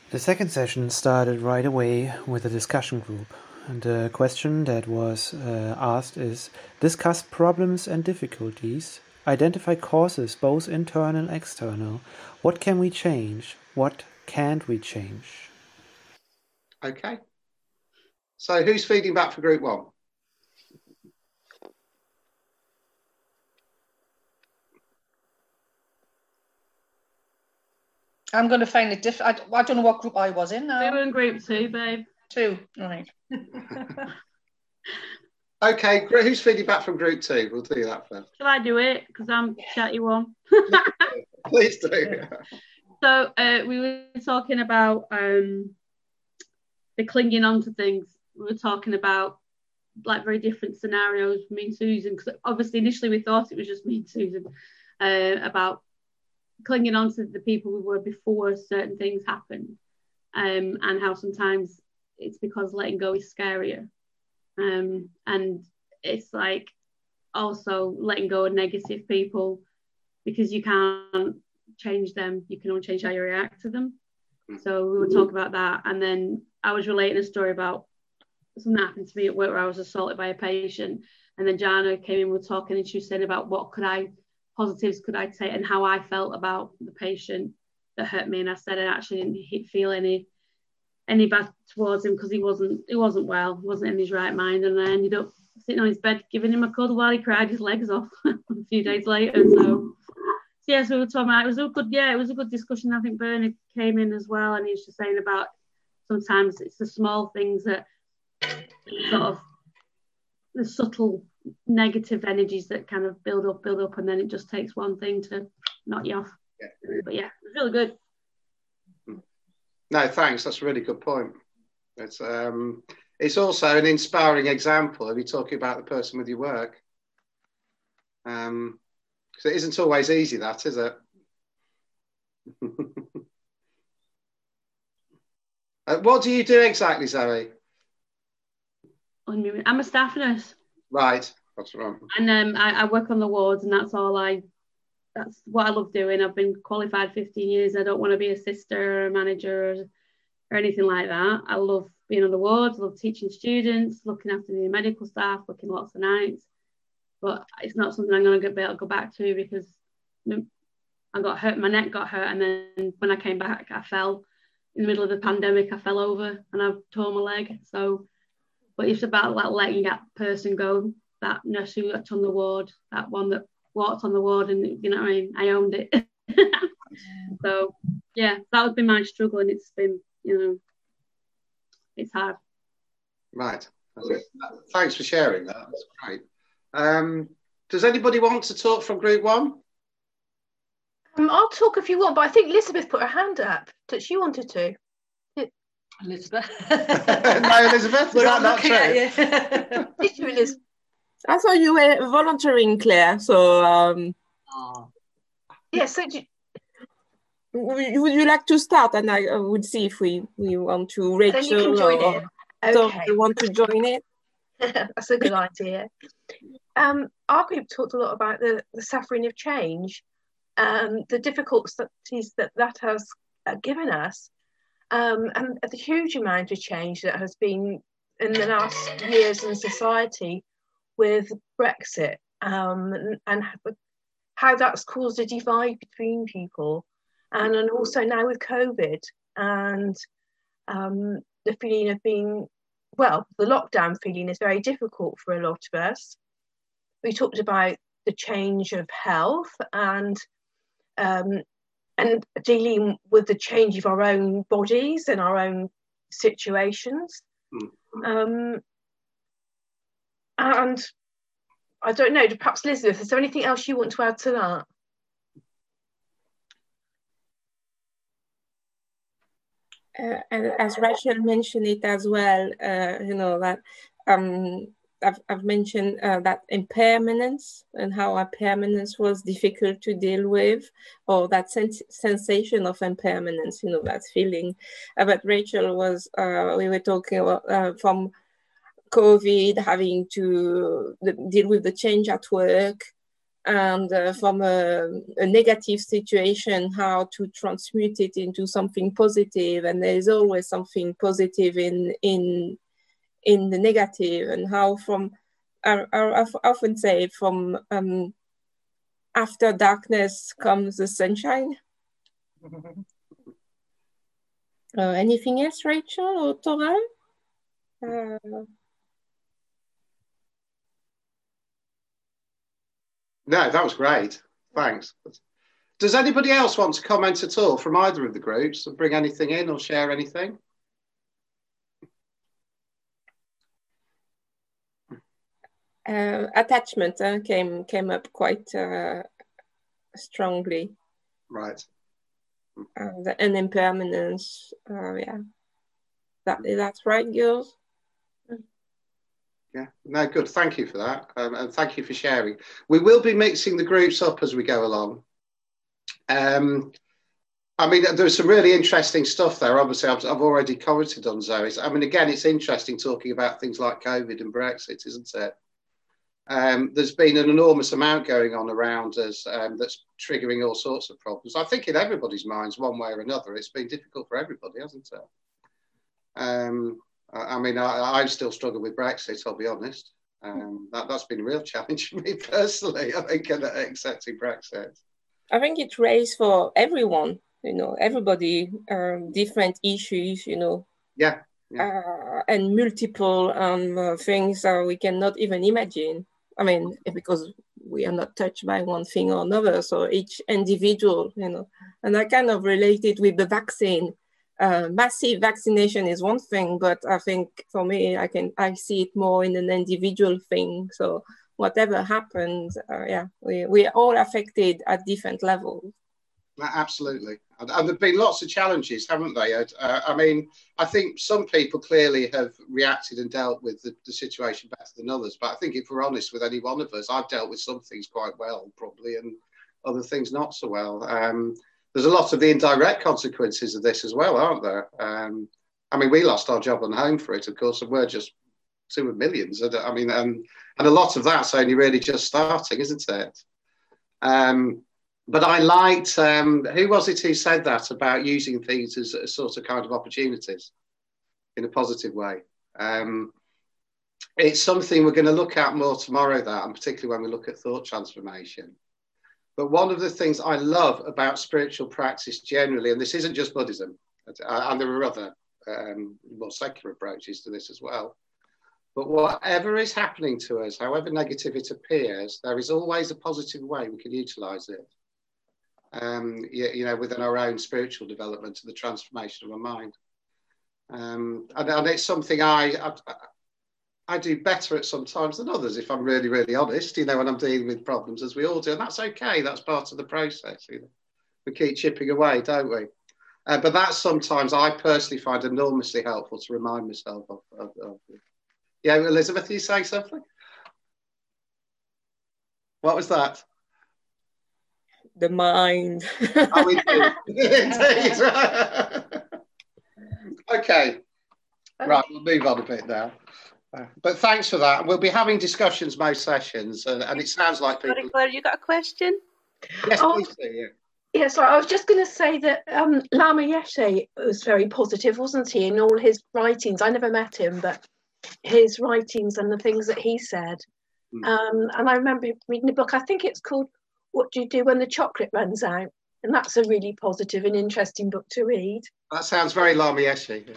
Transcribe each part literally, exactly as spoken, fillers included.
The second session started right away with a discussion group. And the question that was uh, asked is, discuss problems and difficulties, identify causes, both internal and external. What can we change? What can't we change? Okay. So who's feeding back for group one? I'm going to find a different. I, I don't know what group I was in now. We were in group two, babe. Two, right. Okay, who's feeding back from group two? We'll do that first. Shall I do it? Because I'm chatty one. Please do. So uh, we were talking about um, the clinging on to things. We were talking about like very different scenarios, me and Susan, because obviously initially we thought it was just me and Susan, uh, about clinging on to the people we were before certain things happened, um, and how sometimes it's because letting go is scarier. Um, and it's like also letting go of negative people, because you can't change them, you can only change how you react to them. So we were talking about that, and then I was relating a story about something happened to me at work where I was assaulted by a patient, and then Jana came in, we were talking, and she was saying about what could I positives could I take and how I felt about the patient that hurt me. And I said I actually didn't feel any any bad towards him because he wasn't he wasn't well, he wasn't in his right mind. And I ended up sitting on his bed giving him a cuddle while he cried his legs off a few days later. So, so yeah, so we were talking about, it was a good, yeah, it was a good discussion. I think Bernard came in as well, and he was just saying about sometimes it's the small things that sort of the subtle negative energies that kind of build up, build up, and then it just takes one thing to knock you off. Yeah. But yeah, it was really good. No, thanks. That's a really good point. It's um, it's also an inspiring example of you talking about the person with your work. Um, because it isn't always easy, that, is it? uh, what do you do exactly, Zoe? I'm a staff nurse. Right, that's wrong. And um, I, I work on the wards, and that's all I, that's what I love doing. I've been qualified fifteen years. I don't want to be a sister or a manager or, or anything like that. I love being on the wards, I love teaching students, looking after the medical staff, working lots of nights. But it's not something I'm going to be able to go back to, because I got hurt, my neck got hurt, and then when I came back, I fell in the middle of the pandemic. I fell over and I tore my leg. So, but it's about like letting that person go, that nurse who worked on the ward, that one that walked on the ward, and you know what I mean, I owned it. So yeah, that would be my struggle, and it's been, you know, it's hard. Right. Thanks for sharing that. That's great. Um, does anybody want to talk from group one? Um, I'll talk if you want, but I think Elizabeth put her hand up that she wanted to. Elizabeth. No, Elizabeth, is that not true? Did you, Elizabeth? I thought you were volunteering, Claire. So, um, oh. yeah. So, do you... would you like to start? And I would see if we we want to Rachel. Then you can join or, it. Okay. So you want to join it? That's a good idea. Um, our group talked a lot about the, the suffering of change, um, the difficulties that that has uh, given us, um, and the huge amount of change that has been in the last years in society with Brexit, um, and, and how that's caused a divide between people, and, and also now with COVID and um, the feeling of being, well, the lockdown feeling is very difficult for a lot of us. We talked about the change of health and um, and dealing with the change of our own bodies and our own situations. Mm. Um, and I don't know, perhaps Elizabeth, is there anything else you want to add to that? Uh, and as Rachel mentioned it as well, uh, you know, that um, I've, I've mentioned uh, that impermanence and how impermanence was difficult to deal with, or that sens sensation of impermanence, you know, that feeling. Uh, but Rachel was, uh, we were talking about uh, from COVID, having to deal with the change at work, and uh, from a, a negative situation, how to transmute it into something positive. And there is always something positive in in in the negative, and how from I, I often say from um, after darkness comes the sunshine. uh, anything else, Rachel or Toral? Uh, No, that was great. Thanks. Does anybody else want to comment at all from either of the groups and bring anything in or share anything? Uh, attachment uh, came came up quite uh, strongly. Right. Uh, the, and impermanence. Uh, yeah, that that's right, girls. Yeah, no, good. Thank you for that. Um, and thank you for sharing. We will be mixing the groups up as we go along. Um, I mean, there's some really interesting stuff there. Obviously, I've, I've already commented on Zoe. I mean, again, it's interesting talking about things like COVID and Brexit, isn't it? Um, there's been an enormous amount going on around us um, that's triggering all sorts of problems. I think in everybody's minds, one way or another, it's been difficult for everybody, hasn't it? Um, I mean, I, I still struggle with Brexit, I'll be honest. Um, that, that's been a real challenge for me personally, I think, in accepting Brexit. I think it's raised for everyone, you know, everybody, um, different issues, you know. Yeah. yeah. Uh, and multiple um, uh, things that we cannot even imagine. I mean, because we are not touched by one thing or another, so each individual, you know. And I kind of related with the vaccine. Uh, massive vaccination is one thing, but I think for me, I can I see it more in an individual thing. So whatever happens, uh, yeah, we we are all affected at different levels. Absolutely, and, and there've been lots of challenges, haven't they? Uh, I mean, I think some people clearly have reacted and dealt with the, the situation better than others. But I think if we're honest with any one of us, I've dealt with some things quite well, probably, and other things not so well. Um, There's a lot of the indirect consequences of this as well, aren't there? Um, I mean, we lost our job and home for it, of course, and we're just two of millions. I mean, um, and a lot of that's only really just starting, isn't it? Um, but I liked, um, who was it who said that about using things as a sort of kind of opportunities in a positive way? Um, it's something we're going to look at more tomorrow, that, and particularly when we look at thought transformation. But one of the things I love about spiritual practice generally, and this isn't just Buddhism, and there are other um, more secular approaches to this as well, but whatever is happening to us, however negative it appears, there is always a positive way we can utilize it, um, you, you know, within our own spiritual development and the transformation of our mind. Um, and, and it's something I, I I do better at sometimes than others, if I'm really, really honest, you know, when I'm dealing with problems, as we all do. And that's okay. That's part of the process. You know? We keep chipping away, don't we? Uh, but that sometimes I personally find enormously helpful to remind myself of. of, of. Yeah, Elizabeth, you say something? What was that? The mind. Oh, indeed. Indeed. Okay. Right, we'll move on a bit now. Uh, but thanks for that. We'll be having discussions most sessions, and, and it sounds like people... Sorry, Claire, you got a question? Yes, oh, please do, yeah. Yeah, so I was just going to say that um, Lama Yeshe was very positive, wasn't he, in all his writings? I never met him, but his writings and the things that he said. Mm. Um, and I remember reading a book, I think it's called What Do You Do When the Chocolate Runs Out? And that's a really positive and interesting book to read. That sounds very Lama Yeshe.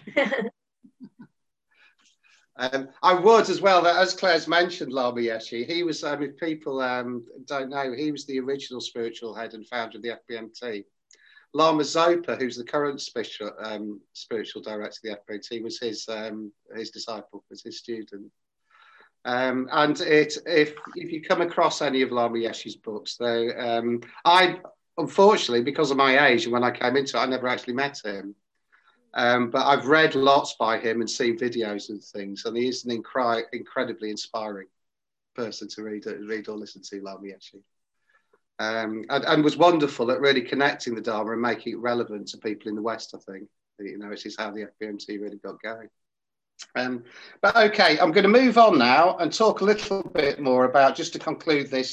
Um, I would as well, as Claire's mentioned, Lama Yeshe, he was, um, if people um, don't know, he was the original spiritual head and founder of the F B M T. Lama Zopa, who's the current spiritual, um, spiritual director of the F B M T, was his um, his disciple, was his student. Um, and it, if if you come across any of Lama Yeshe's books, they, um, I, unfortunately, because of my age and when I came into it, I never actually met him. Um, but I've read lots by him and seen videos and things, and he is an incri incredibly inspiring person to read, read or listen to, Lama Yeshe. Um, and, and was wonderful at really connecting the Dharma and making it relevant to people in the West, I think. You know, which is how the F B M T really got going. Um, but okay, I'm going to move on now and talk a little bit more about, just to conclude this,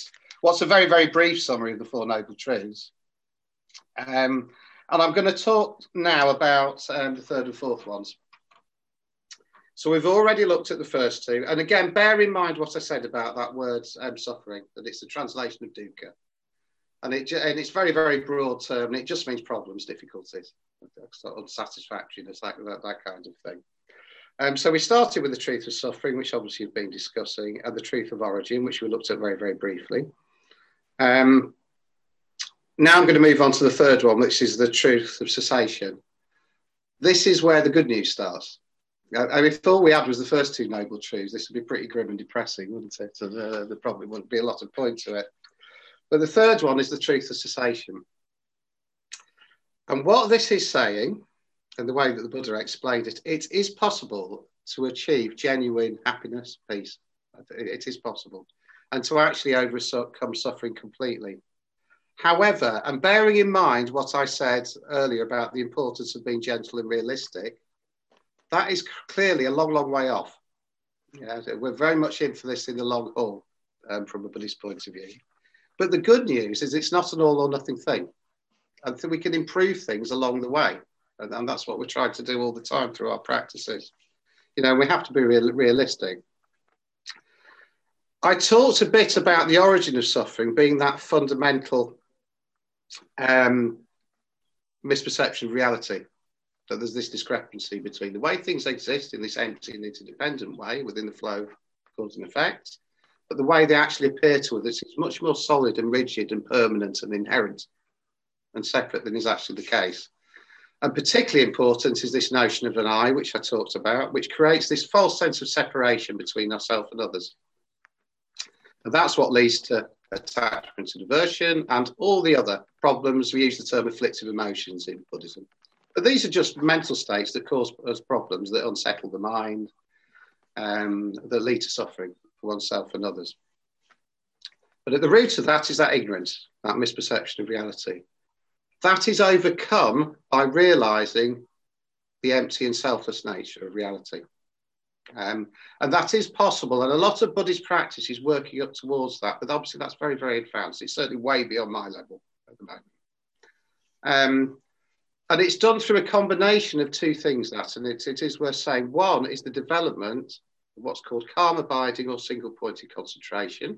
what's a very, very brief summary of the Four Noble Truths. Um, and I'm going to talk now about um, the third and fourth ones. So we've already looked at the first two. And again, bear in mind what I said about that word um, suffering, that it's the translation of dukkha. And, it, and it's very, very broad term, and it just means problems, difficulties, unsatisfactoriness, that, that, that kind of thing. Um, so we started with the truth of suffering, which obviously you've been discussing, and the truth of origin, which we looked at very, very briefly. Um, now I'm going to move on to the third one, which is the truth of cessation. This is where the good news starts. I mean, if all we had was the first two noble truths, this would be pretty grim and depressing, wouldn't it? And uh, there probably wouldn't be a lot of point to it. But the third one is the truth of cessation. And what this is saying, and the way that the Buddha explained it, it is possible to achieve genuine happiness, peace. It is possible. And to actually overcome suffering completely. However, and bearing in mind what I said earlier about the importance of being gentle and realistic, that is clearly a long, long way off. Yeah, we're very much in for this in the long haul um, from a Buddhist point of view. But the good news is it's not an all or nothing thing. And so we can improve things along the way. And, and that's what we're trying to do all the time through our practices. You know, we have to be real, realistic. I talked a bit about the origin of suffering being that fundamental um, misperception of reality. So there's this discrepancy between the way things exist in this empty and interdependent way within the flow of cause and effect, but the way they actually appear to us is much more solid and rigid and permanent and inherent and separate than is actually the case. And particularly important is this notion of an I, which I talked about, which creates this false sense of separation between ourselves and others. And that's what leads to attachment and aversion and all the other problems. We use the term afflictive emotions in Buddhism. But these are just mental states that cause us problems, that unsettle the mind, um, that lead to suffering for oneself and others. But at the root of that is that ignorance, that misperception of reality. That is overcome by realising the empty and selfless nature of reality. Um, and that is possible. And a lot of Buddhist practice is working up towards that. But obviously that's very, very advanced. It's certainly way beyond my level at the moment. Um, And it's done through a combination of two things, that, and it, it is worth saying. One is the development of what's called calm abiding or single-pointed concentration.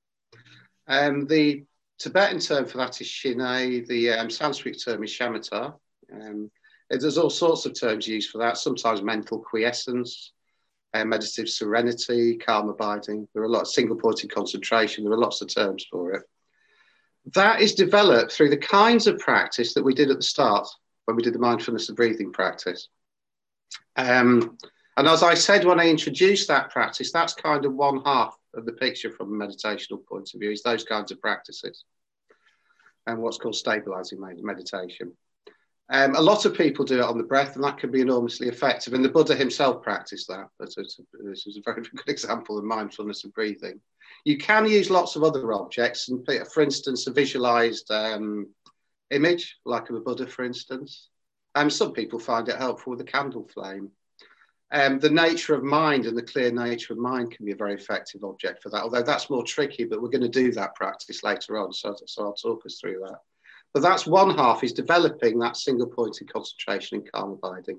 Um, the Tibetan term for that is Shinei. The um, Sanskrit term is shamatha. Um, there's all sorts of terms used for that, sometimes mental quiescence, uh, meditative serenity, calm abiding. There are a lot of single-pointed concentration. There are lots of terms for it. That is developed through the kinds of practice that we did at the start, when we did the mindfulness of breathing practice. Um, and as I said when I introduced that practice, that's kind of one half of the picture from a meditational point of view, is those kinds of practices and what's called stabilizing meditation. Um, a lot of people do it on the breath, and that can be enormously effective. And the Buddha himself practiced that. This is a very good example of mindfulness of breathing. You can use lots of other objects, and for instance, a visualized um, image, like of a Buddha, for instance. Um, some people find it helpful with a candle flame. Um, the nature of mind and the clear nature of mind can be a very effective object for that, although that's more tricky, but we're going to do that practice later on, so, so I'll talk us through that. But that's one half, is developing that single-pointed concentration and calm abiding.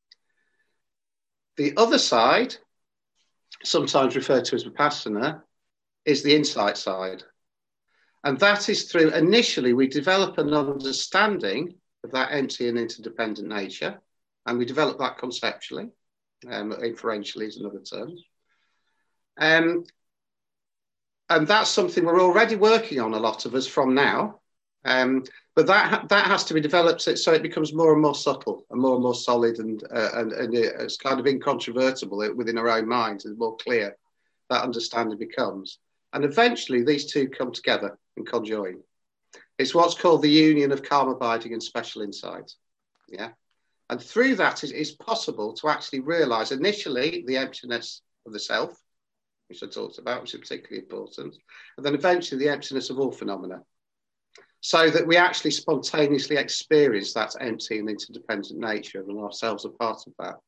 The other side, sometimes referred to as vipassana, is the insight side. And that is through, initially, we develop an understanding of that empty and interdependent nature, and we develop that conceptually, um, inferentially is another term. Um, and that's something we're already working on, a lot of us, from now. Um, but that that has to be developed so it becomes more and more subtle and more and more solid, and uh, and, and it's kind of incontrovertible within our own minds, and more clear that understanding becomes. And eventually these two come together and conjoin. It's what's called the union of calm abiding and special insight. Yeah. And through that, it is possible to actually realize initially the emptiness of the self, which I talked about, which is particularly important, and then eventually the emptiness of all phenomena, so that we actually spontaneously experience that empty and interdependent nature, and ourselves are part of that.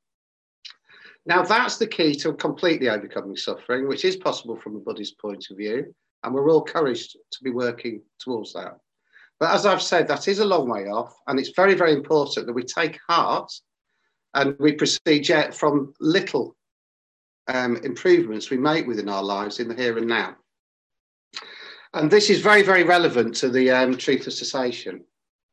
Now, that's the key to completely overcoming suffering, which is possible from a Buddhist point of view. And we're all encouraged to be working towards that. But as I've said, that is a long way off, and it's very, very important that we take heart and we proceed yet from little um, improvements we make within our lives in the here and now. And this is very, very relevant to the um, truth of cessation.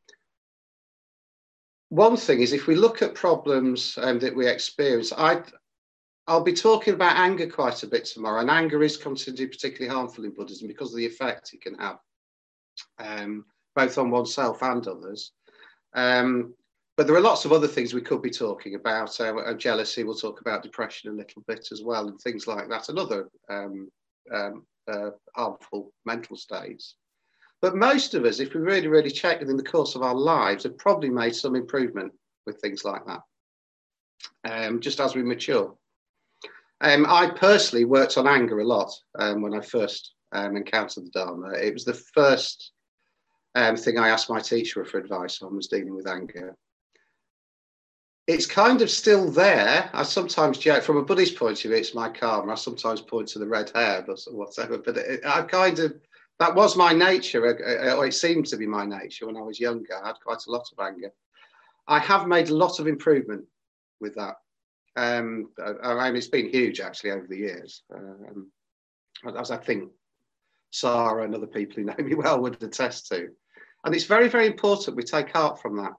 One thing is, if we look at problems um, that we experience, I'd, I'll be talking about anger quite a bit tomorrow, and anger is considered particularly harmful in Buddhism because of the effect it can have, um, both on oneself and others. Um, but there are lots of other things we could be talking about. Uh, jealousy, we'll talk about depression a little bit as well, and things like that, and other um, um, uh, harmful mental states. But most of us, if we really, really check within the course of our lives, have probably made some improvement with things like that, um, just as we mature. Um, I personally worked on anger a lot um, when I first um, encountered the Dharma. It was the first um, thing I asked my teacher for advice on, was dealing with anger. It's kind of still there. I sometimes joke, from a Buddhist point of view, it's my karma. I sometimes point to the red hair, but whatever. But it, I kind of, that was my nature, or it seemed to be my nature when I was younger. I had quite a lot of anger. I have made a lot of improvement with that. Um, I, I mean, it's been huge actually over the years, um, as I think Sarah and other people who know me well would attest to. And it's very, very important we take heart from that.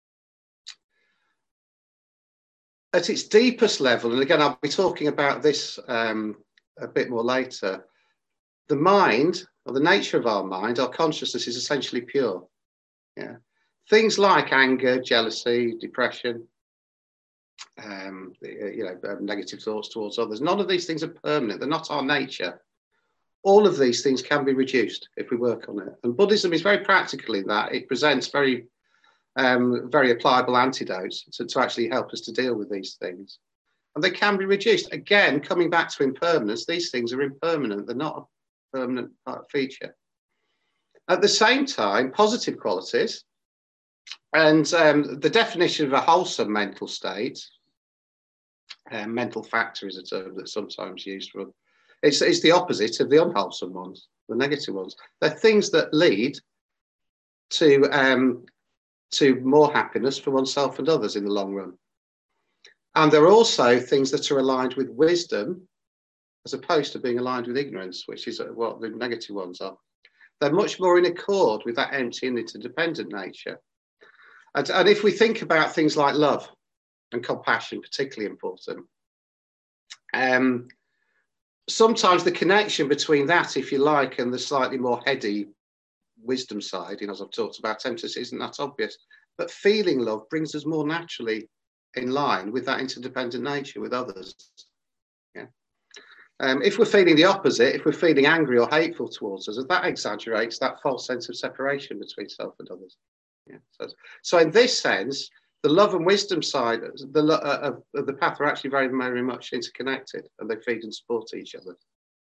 At its deepest level, and again, I'll be talking about this um, a bit more later, the mind, or the nature of our mind, our consciousness is essentially pure. Yeah. Things like anger, jealousy, depression, um, you know, negative thoughts towards others, none of these things are permanent. They're not our nature. All of these things can be reduced if we work on it. And Buddhism is very practical in that. It presents very Um, very applicable antidotes to, to actually help us to deal with these things. And they can be reduced. Again, coming back to impermanence, these things are impermanent. They're not a permanent feature. At the same time, positive qualities, and um, the definition of a wholesome mental state, uh, mental factor is a term that's sometimes used for, it's, it's the opposite of the unwholesome ones, the negative ones. They're things that lead to um, to more happiness for oneself and others in the long run. And there are also things that are aligned with wisdom, as opposed to being aligned with ignorance, which is what the negative ones are. They're much more in accord with that empty and interdependent nature. And, and if we think about things like love and compassion, particularly important, um, sometimes the connection between that, if you like, and the slightly more heady wisdom side, you know, as I've talked about, emphasis isn't that obvious, but feeling love brings us more naturally in line with that interdependent nature with others. Yeah. Um, if we're feeling the opposite, if we're feeling angry or hateful towards us, that exaggerates that false sense of separation between self and others. Yeah. So, so in this sense, the love and wisdom side the, uh, of, of the path are actually very, very much interconnected, and they feed and support each other.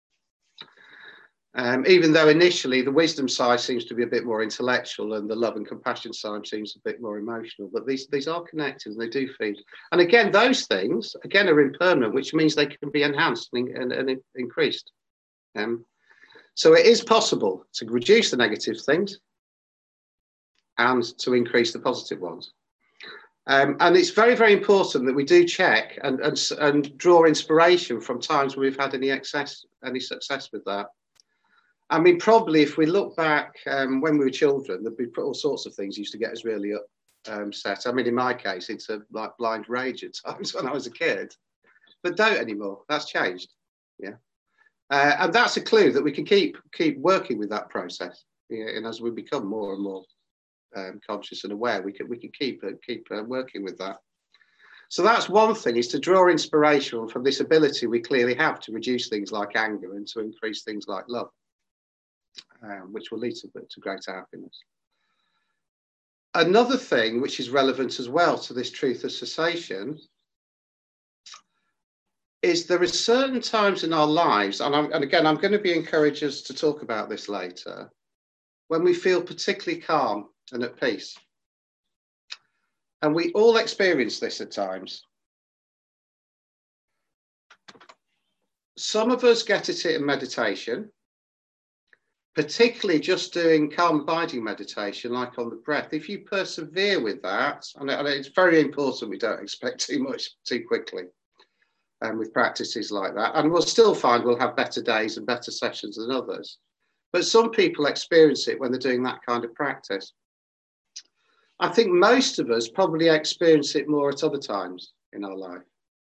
Um, even though initially the wisdom side seems to be a bit more intellectual and the love and compassion side seems a bit more emotional, but these, these are connected and they do feed. And again, those things, again, are impermanent, which means they can be enhanced and, and, and increased. Um, so it is possible to reduce the negative things and to increase the positive ones. Um, and it's very, very important that we do check and, and, and draw inspiration from times where we've had any, excess, any success with that. I mean, probably if we look back um, when we were children, there'd be all sorts of things used to get us really upset. Um, I mean, in my case, it's a like blind rage at times when I was a kid, but don't anymore. That's changed. Yeah, uh, and that's a clue that we can keep keep working with that process. Yeah, and as we become more and more um, conscious and aware, we can we can keep uh, keep uh, working with that. So that's one thing, is to draw inspiration from this ability we clearly have to reduce things like anger and to increase things like love. Um, which will lead to, to greater happiness. Another thing which is relevant as well to this truth of cessation is there are certain times in our lives, and, I'm, and again, I'm going to be encouraging us to talk about this later, when we feel particularly calm and at peace. And we all experience this at times. Some of us get it in meditation. particularly just doing calm abiding meditation, like on the breath, if you persevere with that, and it's very important we don't expect too much too quickly um, with practices like that, and we'll still find we'll have better days and better sessions than others. But some people experience it when they're doing that kind of practice. I think most of us probably experience it more at other times in our life.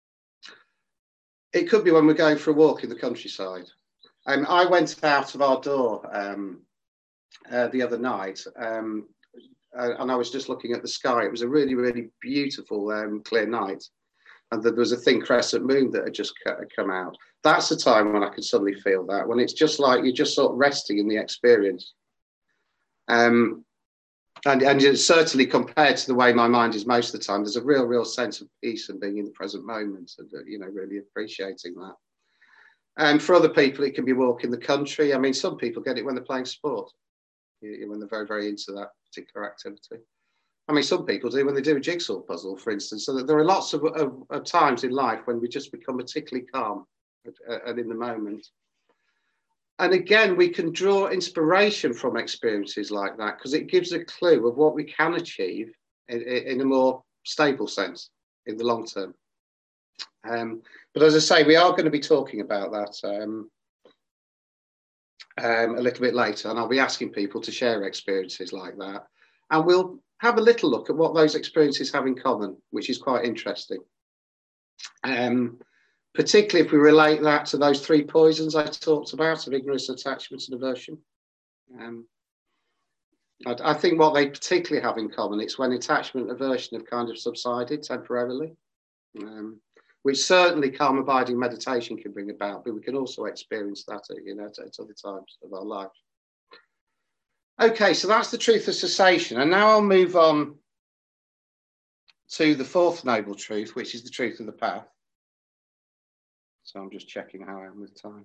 It could be when we're going for a walk in the countryside. Um, I went out of our door um, uh, the other night um, uh, and I was just looking at the sky. It was a really, really beautiful, um, clear night. And there was a thin crescent moon that had just come out. That's the time when I could suddenly feel that, when it's just like you're just sort of resting in the experience. Um, and, and certainly compared to the way my mind is most of the time, there's a real, real sense of peace and being in the present moment and, you know, really appreciating that. And for other people, it can be walk in the country. I mean, some people get it when they're playing sport, when they're very, very into that particular activity. I mean, some people do when they do a jigsaw puzzle, for instance. So that there are lots of, of, of times in life when we just become particularly calm and in the moment. And again, we can draw inspiration from experiences like that because it gives a clue of what we can achieve in, in a more stable sense in the long term. Um, but as I say, we are going to be talking about that um, um, a little bit later, and I'll be asking people to share experiences like that. And we'll have a little look at what those experiences have in common, which is quite interesting. Um, particularly if we relate that to those three poisons I talked about of ignorance, attachment and aversion. Um, I, I think what they particularly have in common is when attachment and aversion have kind of subsided temporarily, um, which certainly calm abiding meditation can bring about, but we can also experience that at, you know, at, at other times of our life. Okay, so that's the truth of cessation. And now I'll move on to the fourth noble truth, which is the truth of the path. So I'm just checking how I am with time.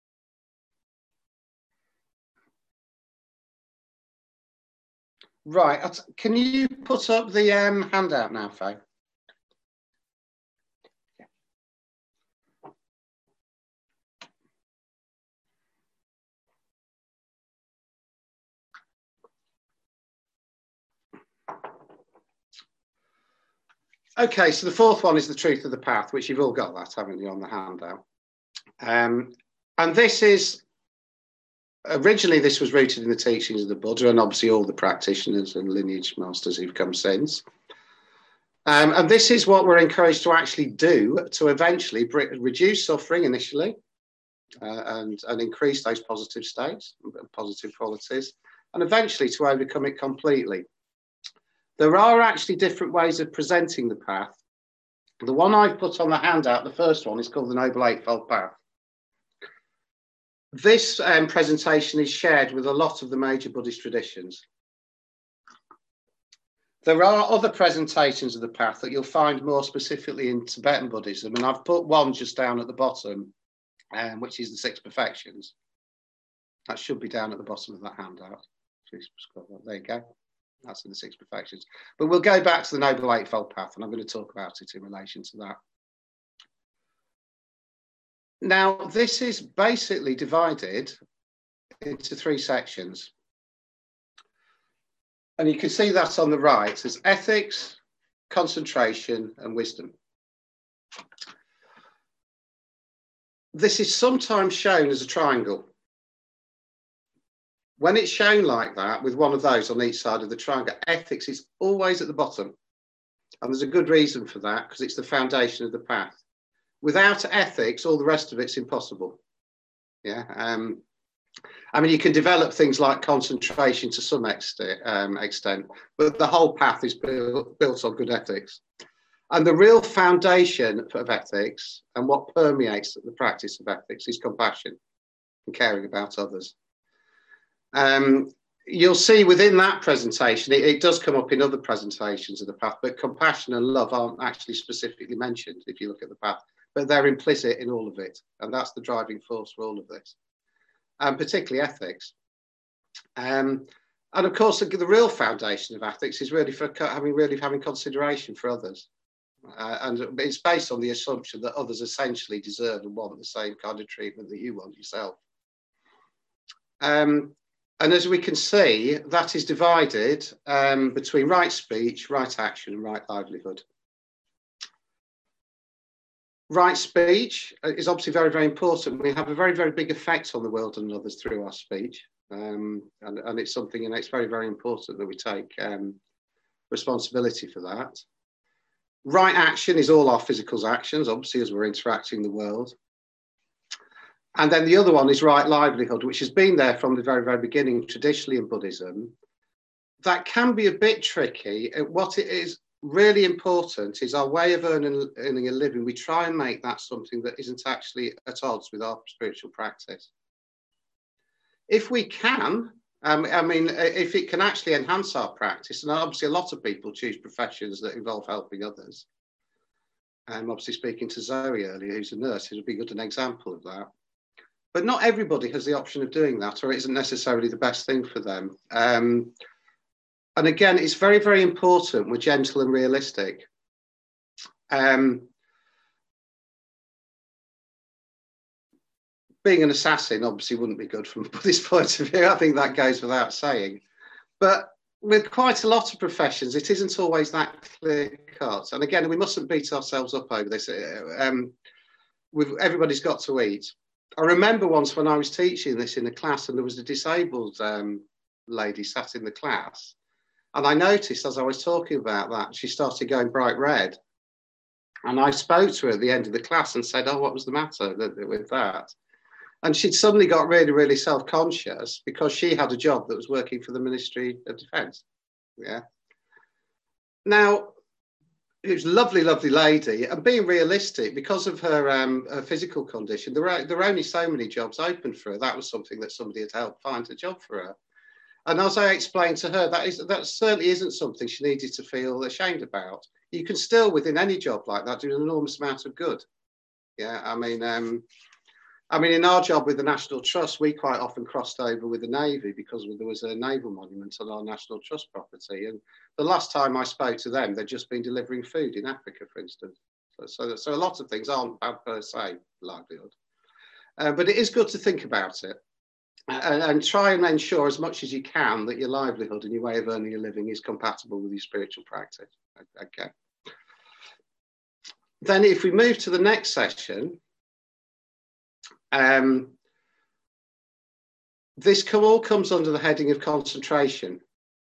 Right, can you put up the um, handout now, Faye? Okay, so the fourth one is the truth of the path, which you've all got that, haven't you, on the handout? Um, and this is, originally this was rooted in the teachings of the Buddha and obviously all the practitioners and lineage masters who've come since. Um, and this is what we're encouraged to actually do to eventually reduce suffering initially uh, and, and increase those positive states, positive qualities, and eventually to overcome it completely. There are actually different ways of presenting the path. The one I've put on the handout, the first one, is called the Noble Eightfold Path. This um, presentation is shared with a lot of the major Buddhist traditions. There are other presentations of the path that you'll find more specifically in Tibetan Buddhism, and I've put one just down at the bottom, um, which is the Six Perfections. That should be down at the bottom of that handout. There you go. That's in the Six Perfections. But we'll go back to the Noble Eightfold Path, and I'm going to talk about it in relation to that. Now, this is basically divided into three sections. And you can see that on the right as ethics, concentration, and wisdom. This is sometimes shown as a triangle. When it's shown like that, with one of those on each side of the triangle, ethics is always at the bottom. And there's a good reason for that, because it's the foundation of the path. Without ethics, all the rest of it's impossible. Yeah. Um, I mean, you can develop things like concentration to some extent, um, extent but the whole path is built, built on good ethics. And the real foundation of ethics and what permeates the practice of ethics is compassion and caring about others. Um, you'll see within that presentation, it, it does come up in other presentations of the path, but compassion and love aren't actually specifically mentioned if you look at the path, but they're implicit in all of it. And that's the driving force for all of this, and particularly ethics. Um, and of course, the, the real foundation of ethics is really for having, really having consideration for others. Uh, and it's based on the assumption that others essentially deserve and want the same kind of treatment that you want yourself. Um, And as we can see, that is divided um, between right speech, right action, and right livelihood. Right speech is obviously very, very important. We have a very, very big effect on the world and others through our speech. Um, and, and it's something, you know, it's very, very important that we take um, responsibility for that. Right action is all our physical actions, obviously, as we're interacting in the world. And then the other one is right livelihood, which has been there from the very, very beginning, traditionally in Buddhism. That can be a bit tricky. What it is really important is our way of earning, earning a living. We try and make that something that isn't actually at odds with our spiritual practice. If we can, um, I mean, if it can actually enhance our practice, and obviously a lot of people choose professions that involve helping others. I'm obviously speaking to Zoe earlier, who's a nurse, who would be good an example of that. But not everybody has the option of doing that, or it isn't necessarily the best thing for them. Um, and again, it's very, very important we're gentle and realistic. Um, being an assassin obviously wouldn't be good from a Buddhist point of view. I think that goes without saying. But with quite a lot of professions, it isn't always that clear cut. And again, we mustn't beat ourselves up over this. Um, we've, everybody's got to eat. I remember once when I was teaching this in a class and there was a disabled um, lady sat in the class. And I noticed as I was talking about that, she started going bright red. And I spoke to her at the end of the class and said, oh, what was the matter with that? And she'd suddenly got really, really self-conscious because she had a job that was working for the Ministry of Defence. Yeah. Now, it was a lovely, lovely lady, and being realistic, because of her, um, her physical condition, there were, there were only so many jobs open for her. That was something that somebody had helped find a job for her. And as I explained to her, that is that certainly isn't something she needed to feel ashamed about. You can still, within any job like that, do an enormous amount of good. Yeah, I mean, um, I mean, in our job with the National Trust, we quite often crossed over with the Navy because there was a naval monument on our National Trust property. And the last time I spoke to them, they'd just been delivering food in Africa, for instance. So, so, so a lot of things aren't bad per se, livelihood. Uh, but it is good to think about it and, and try and ensure as much as you can that your livelihood and your way of earning a living is compatible with your spiritual practice. Okay. Then if we move to the next session, Um, this all comes under the heading of concentration.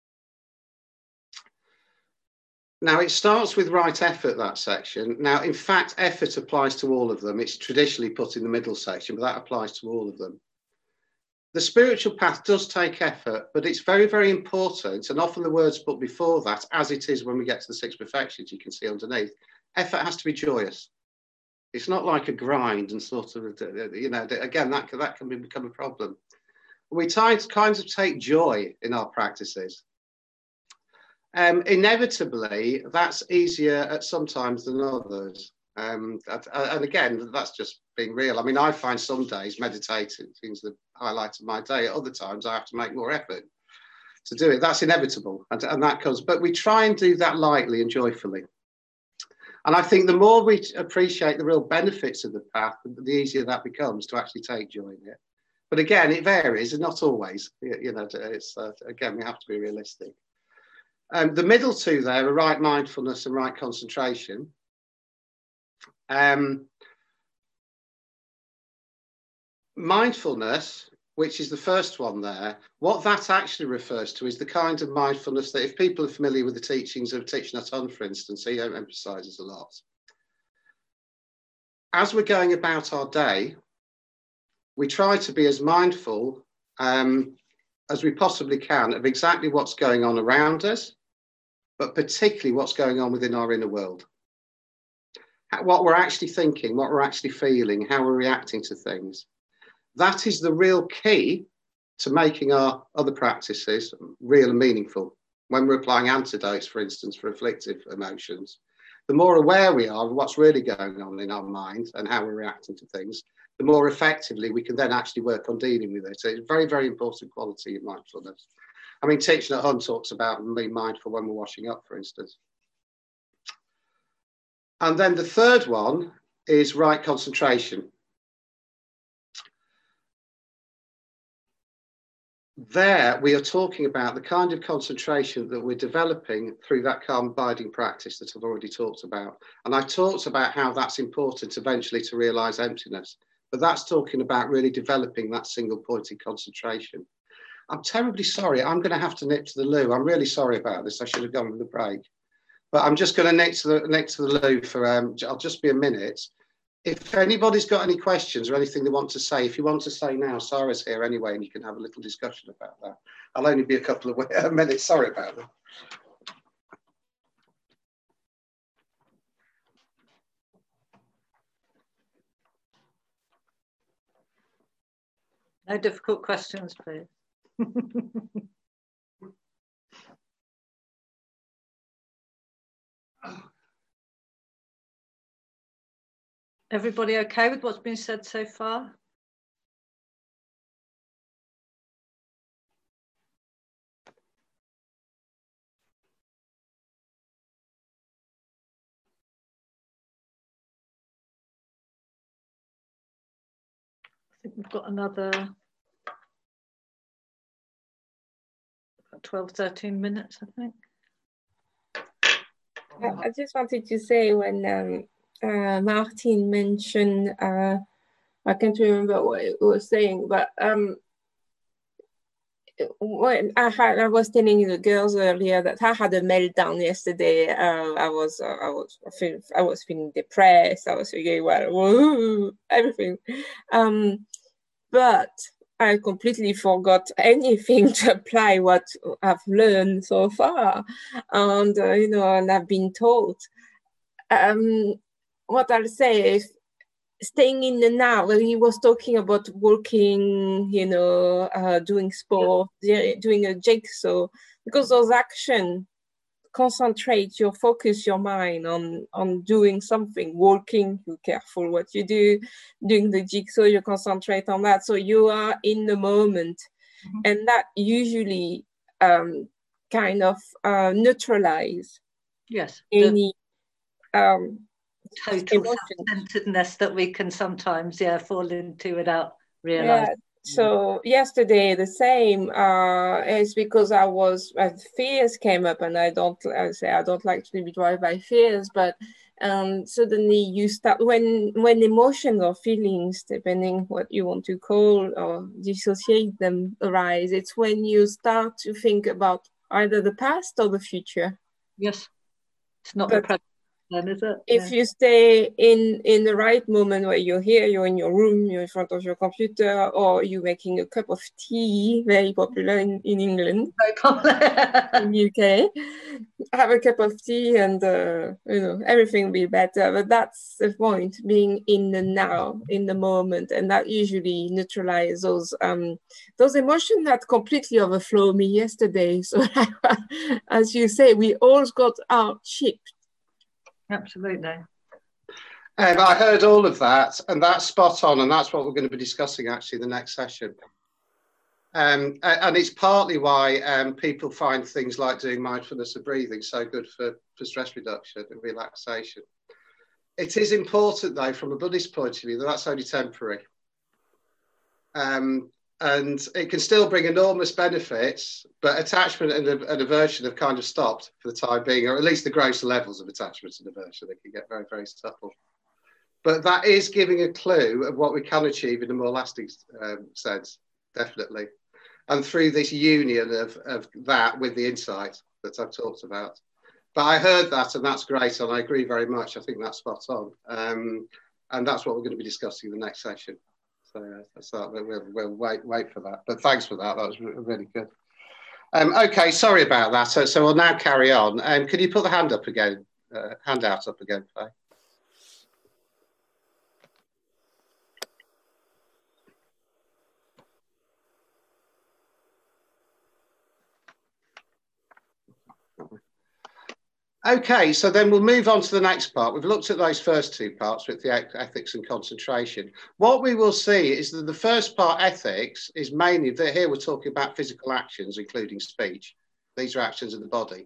Now, it starts with right effort, that section. Now, in fact, effort applies to all of them. It's traditionally put in the middle section, but that applies to all of them. The spiritual path does take effort, but it's very, very important, and often the word's put before that, as it is when we get to the six perfections, you can see underneath, effort has to be joyous. It's not like a grind and sort of, you know, again, that, that can become a problem. We try to kind of take joy in our practices. Um, inevitably, that's easier at some times than others. Um, and again, that's just being real. I mean, I find some days meditating is the highlight of my day. At other times, I have to make more effort to do it. That's inevitable, and, and that comes. But we try and do that lightly and joyfully. And I think the more we appreciate the real benefits of the path, the easier that becomes to actually take joy in it. But again, it varies, and not always. You know, it's uh, again, we have to be realistic. Um, the middle two there are right mindfulness and right concentration. Um, mindfulness, which is the first one there, what that actually refers to is the kind of mindfulness that if people are familiar with the teachings of Thich Nhat Hanh, for instance, he emphasises a lot. As we're going about our day, we try to be as mindful um, as we possibly can of exactly what's going on around us, but particularly what's going on within our inner world. What we're actually thinking, what we're actually feeling, how we're reacting to things. That is the real key to making our other practices real and meaningful. When we're applying antidotes, for instance, for afflictive emotions, the more aware we are of what's really going on in our mind and how we're reacting to things, the more effectively we can then actually work on dealing with it. So it's a very, very important quality of mindfulness. I mean, Thich Nhat Hanh talks about being mindful when we're washing up, for instance. And then the third one is right concentration. there we are talking about the kind of concentration that we're developing through that calm abiding practice that I've already talked about. And I talked about how that's important eventually to realize emptiness, but that's talking about really developing that single pointed concentration. I'm terribly sorry, I'm going to have to nip to the loo. I'm really sorry about this. I should have gone with the break, but I'm just going to nip to the, nip to the loo for, um, I'll just be a minute. If anybody's got any questions or anything they want to say, if you want to say now, Sarah's here anyway, and you can have a little discussion about that. I'll only be a couple of minutes, sorry about that. No difficult questions, please. Everybody okay with what's been said so far? I think we've got another twelve, thirteen minutes, I think. I just wanted to say when um, uh, Martin mentioned, uh, I can't remember what he was saying, but um, when I had, I was telling the girls earlier that I had a meltdown yesterday. Uh, I was, uh, I was, I, feel, I was feeling depressed. I was feeling well, woo, everything, um, but I completely forgot anything to apply what I've learned so far, and uh, you know, and I've been taught. Um, what I'll say is staying in the now. When he was talking about walking, you know, uh, doing sport, doing a jigsaw, because those actions concentrate your focus, your mind on on doing something. Walking, you're careful what you do. Doing the jigsaw, you concentrate on that. So you are in the moment, mm-hmm. and that usually um, kind of uh, neutralize yes any um, total self-centeredness that we can sometimes yeah fall into without realizing. Yeah. So yesterday the same uh is because I was uh, fears came up, and I don't I say I don't like to be driven by fears, but um suddenly you start when when emotions or feelings, depending what you want to call or dissociate them, arise, it's when you start to think about either the past or the future. Yes, it's not but the present. Then, is it? If yeah. you stay in in the right moment where you're here, you're in your room, you're in front of your computer, or you're making a cup of tea, very popular in, in England, very popular in the U K, have a cup of tea and uh, you know, everything will be better. But that's the point, being in the now, in the moment, and that usually neutralizes those um those emotions that completely overflow me yesterday. So as you say, we all got our chip. Absolutely. Um, I heard all of that, and that's spot on, and that's what we're going to be discussing actually in the next session. Um, and it's partly why um, people find things like doing mindfulness of breathing so good for, for stress reduction and relaxation. It is important, though, from a Buddhist point of view, that that's only temporary. Um, and it can still bring enormous benefits, but attachment and, and aversion have kind of stopped for the time being, or at least the grosser levels of attachment and aversion. They can get very, very subtle. But that is giving a clue of what we can achieve in a more lasting um, sense, definitely. And through this union of, of that with the insight that I've talked about. But I heard that, and that's great, and I agree very much. I think that's spot on. Um, and that's what we're going to be discussing in the next session. So, uh, so we'll, we'll wait, wait for that. But thanks for that. That was really good. Um, okay, sorry about that. So, so we'll now carry on. Um, can you put the hand up again? Uh, hand out up again, Faye? Okay, so then we'll move on to the next part. We've looked at those first two parts with the ethics and concentration. What we will see is that the first part, ethics, is mainly that here we're talking about physical actions, including speech. These are actions of the body.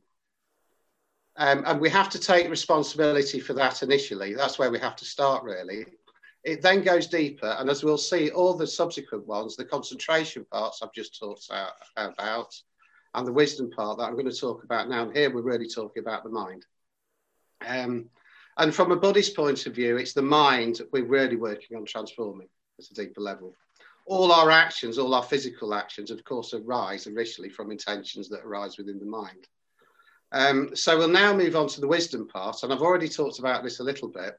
Um, and we have to take responsibility for that initially. That's where we have to start, really. It then goes deeper, and as we'll see, all the subsequent ones, the concentration parts I've just talked about, and the wisdom part that I'm going to talk about now, and here we're really talking about the mind. Um, and from a Buddhist point of view, it's the mind we're really working on transforming at a deeper level. All our actions, all our physical actions, of course, arise initially from intentions that arise within the mind. Um, so we'll now move on to the wisdom part, and I've already talked about this a little bit.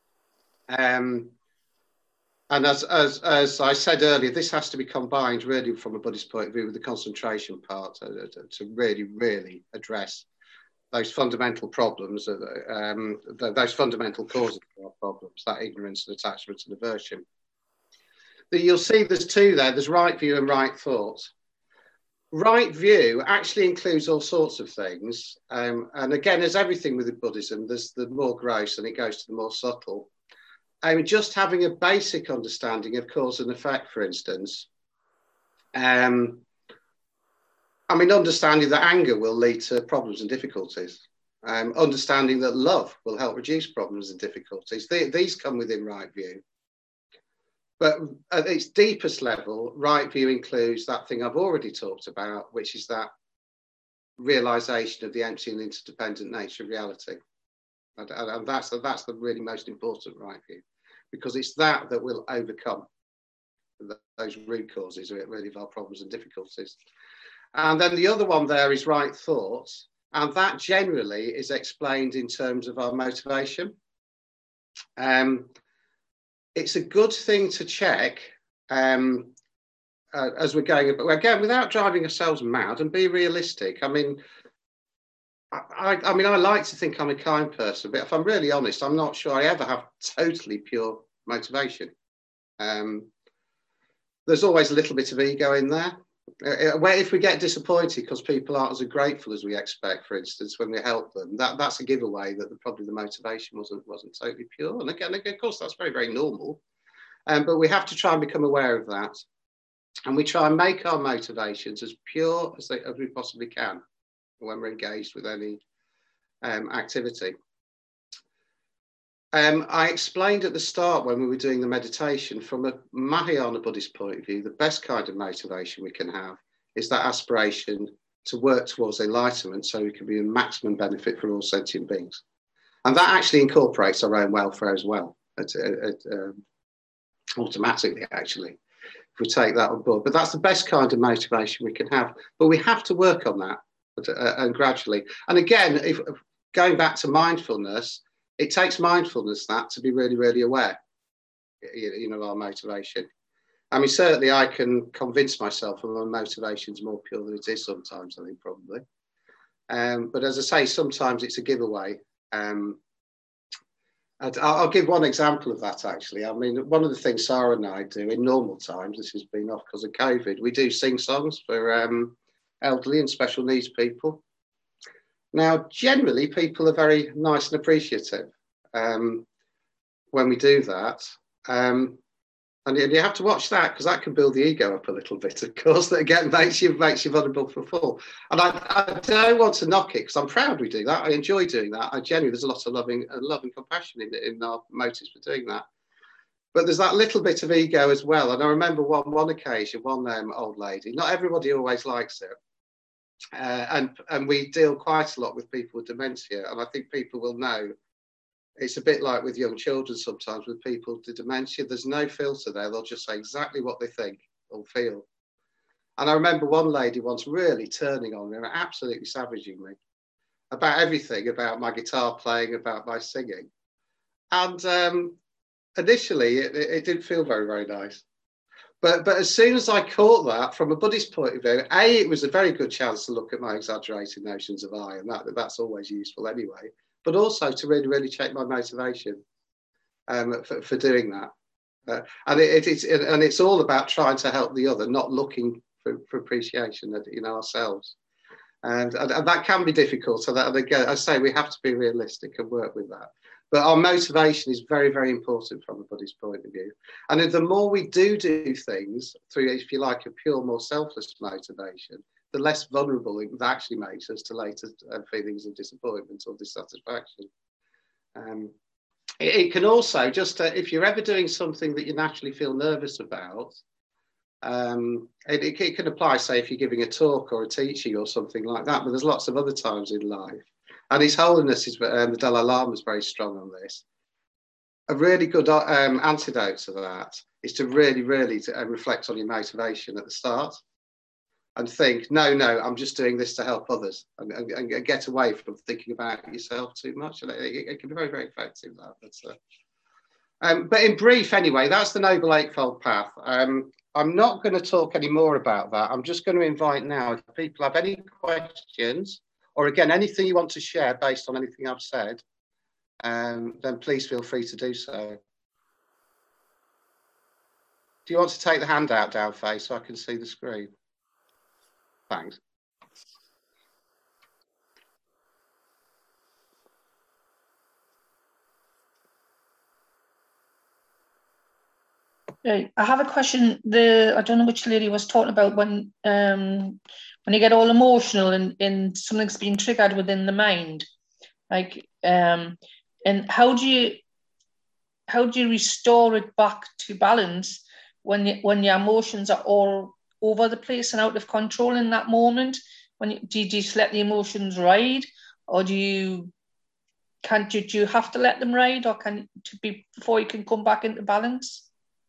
Um, and as, as, as I said earlier, this has to be combined really from a Buddhist point of view with the concentration part to, to, to really, really address those fundamental problems, um, those fundamental causes of our problems, that ignorance and attachment and aversion. You'll see there's two there, there's right view and right thought. Right view actually includes all sorts of things. Um, and again, as everything with Buddhism, there's the more gross and it goes to the more subtle. I mean, just having a basic understanding of cause and effect, for instance. Um, I mean, understanding that anger will lead to problems and difficulties. Um, understanding that love will help reduce problems and difficulties. They, these come within right view. But at its deepest level, right view includes that thing I've already talked about, which is that realization of the empty and interdependent nature of reality. And, and that's, that's the really most important right view, because it's that that will overcome those root causes really of our problems and difficulties. And then the other one there is right thought, and that generally is explained in terms of our motivation. Um, it's a good thing to check um, uh, as we're going, again, without driving ourselves mad, and be realistic. I mean, I, I mean, I like to think I'm a kind person, but if I'm really honest, I'm not sure I ever have totally pure motivation. Um, there's always a little bit of ego in there. Uh, where if we get disappointed because people aren't as grateful as we expect, for instance, when we help them, that, that's a giveaway that the, probably the motivation wasn't wasn't totally pure. And again, of course, that's very, very normal. Um, but we have to try and become aware of that. And we try and make our motivations as pure as, they, as we possibly can when we're engaged with any um, activity. Um, I explained at the start when we were doing the meditation, from a Mahayana Buddhist point of view, the best kind of motivation we can have is that aspiration to work towards enlightenment so we can be a maximum benefit for all sentient beings. And that actually incorporates our own welfare as well, at, at, um, automatically, actually, if we take that on board. But that's the best kind of motivation we can have. But we have to work on that uh, and gradually. And again, if going back to mindfulness, it takes mindfulness that to be really, really aware, you know, our motivation. I mean, certainly I can convince myself that my motivation is more pure than it is sometimes, I think, probably. Um, but as I say, sometimes it's a giveaway. Um, and I'll, I'll give one example of that, actually. I mean, one of the things Sarah and I do in normal times, this has been off because of COVID, we do sing songs for um, elderly and special needs people. Now, generally, people are very nice and appreciative um, when we do that. Um, and you have to watch that, because that can build the ego up a little bit, of course, that again makes you, makes you vulnerable for a fall. And I, I don't want to knock it, because I'm proud we do that. I enjoy doing that. I genuinely, there's a lot of loving, uh, love and compassion in, in our motives for doing that. But there's that little bit of ego as well. And I remember one, one occasion, one um, old lady, not everybody always likes it. Uh, and, and we deal quite a lot with people with dementia. And I think people will know it's a bit like with young children sometimes with people with dementia. There's no filter there. They'll just say exactly what they think or feel. And I remember one lady once really turning on me and absolutely savaging me about everything, about my guitar playing, about my singing. And um, initially, it, it didn't feel very, very nice. But, but as soon as I caught that from a Buddhist point of view, A, it was a very good chance to look at my exaggerated notions of I, and that, that's always useful anyway, but also to really, really check my motivation um, for, for doing that. Uh, and, it, it, it's, and it's all about trying to help the other, not looking for, for appreciation in ourselves. And, and, and that can be difficult. So that, and again, I say we have to be realistic and work with that. But our motivation is very, very important from a Buddhist point of view. And the more we do do things through, if you like, a pure, more selfless motivation, the less vulnerable it actually makes us to later uh, feelings of disappointment or dissatisfaction. Um, It, it can also just, uh, if you're ever doing something that you naturally feel nervous about, um, it, it, it can apply, say, if you're giving a talk or a teaching or something like that, but there's lots of other times in life. And His Holiness, is, um, the Dalai Lama, is very strong on this. A really good um, antidote to that is to really, really to, uh, reflect on your motivation at the start and think, no, no, I'm just doing this to help others, and, and, and get away from thinking about yourself too much. And it, it, it can be very, very effective, that. That's, uh, um, but in brief, anyway, that's the Noble Eightfold Path. Um, I'm not going to talk any more about that. I'm just going to invite now, if people have any questions, or again, anything you want to share based on anything I've said, um, then please feel free to do so. Do you want to take the handout down, Faye, so I can see the screen? Thanks. Right. I have a question. The I don't know which lady was talking about when um when you get all emotional and, and something's being triggered within the mind. Like um and how do you how do you restore it back to balance when you, when your emotions are all over the place and out of control in that moment? When you, do you just let the emotions ride, or do you can't you do you have to let them ride, or can to be before you can come back into balance?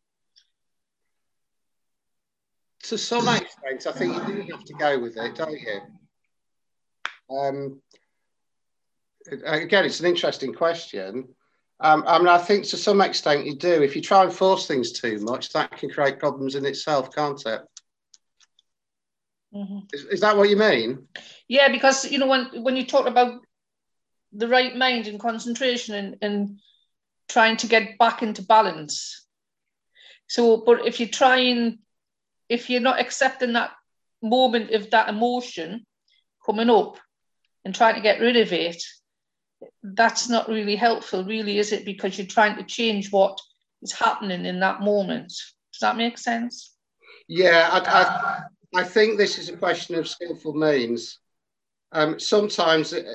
To some extent, I think you do have to go with it, don't you? Um, again, it's an interesting question. Um, I mean, I think to some extent you do. If you try and force things too much, that can create problems in itself, can't it? Mm-hmm. Is, is that what you mean? Yeah, because, you know, when, when you talk about the right mind and concentration and, and trying to get back into balance. So, but if you try and, if you're not accepting that moment of that emotion coming up and trying to get rid of it, that's not really helpful, really, is it? Because you're trying to change what is happening in that moment. Does that make sense? Yeah, I, I, I think this is a question of skillful means. Um, sometimes it,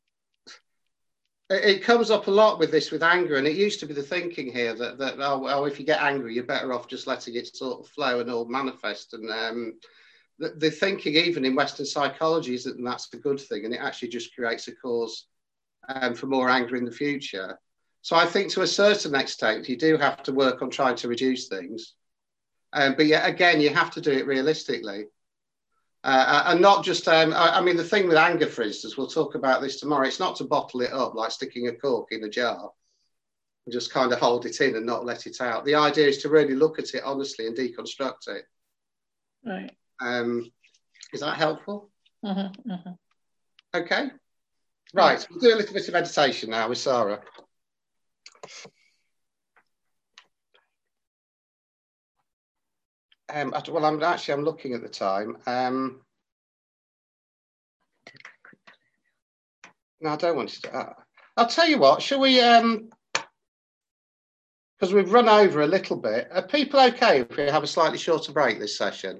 it comes up a lot with this, with anger, and it used to be the thinking here that, that oh, well, if you get angry, you're better off just letting it sort of flow and all manifest. And um, the, the thinking, even in Western psychology, is that that's a good thing, and it actually just creates a cause um, for more anger in the future. So I think to a certain extent, you do have to work on trying to reduce things. Um, but yeah, again, you have to do it realistically. Uh, and not just, um, I, I mean, the thing with anger, for instance, we'll talk about this tomorrow, it's not to bottle it up like sticking a cork in a jar and just kind of hold it in and not let it out. The idea is to really look at it honestly and deconstruct it. Right. Um, is that helpful? Mm-hmm, mm-hmm. Okay. Right, we'll do a little bit of meditation now with Sarah. Um, well, I'm actually, I'm looking at the time. Um, no, I don't want to. Uh, I'll tell you what, shall we, um, because we've run over a little bit. Are people okay if we have a slightly shorter break this session?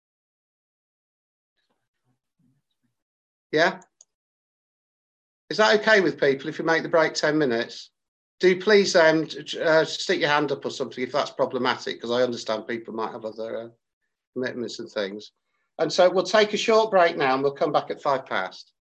Yeah? Is that okay with people if we make the break ten minutes? Do please um, uh, stick your hand up or something if that's problematic, because I understand people might have other uh, commitments and things. And so we'll take a short break now and we'll come back at five past.